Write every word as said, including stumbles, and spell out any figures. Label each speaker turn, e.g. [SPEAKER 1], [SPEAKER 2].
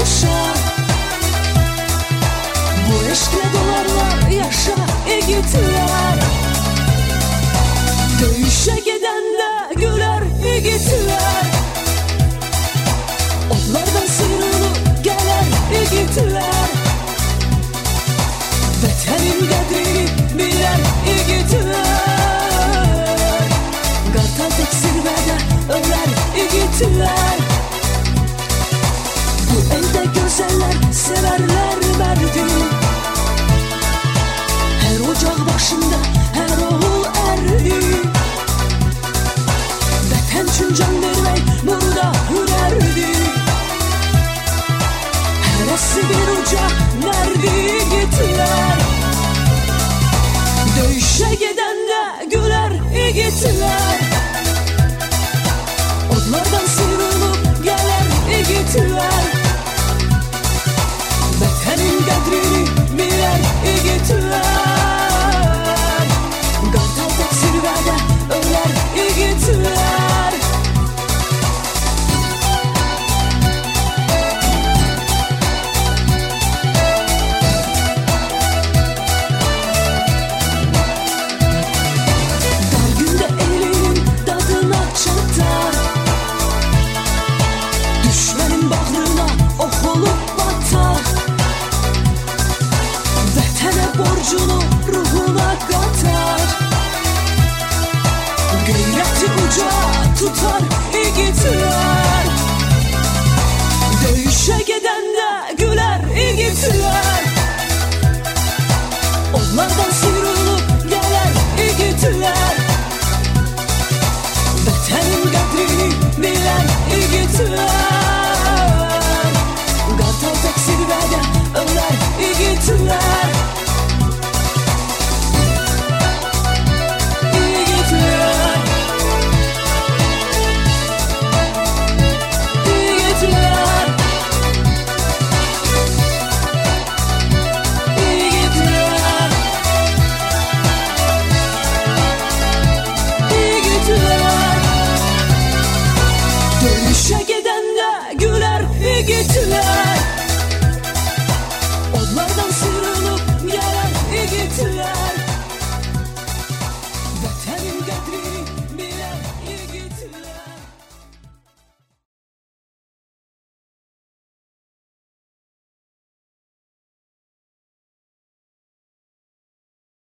[SPEAKER 1] kavuşar. Bu eşkle dolarlar yaşa igitler. Döyüşe giden de güler igitler. Otlardan sıyrılıp geler igitler. Vətənin qədrini bilen igitler. Qartal tek zirvədə ölər igitler. Bu elde gözəller severler merdi. Her ocaq başında her oğul erdi. Vətən üçün can vermək burada hürərdi. Hərəsi bir uca nərdi igitler. Döyüşe giden de güler igitler.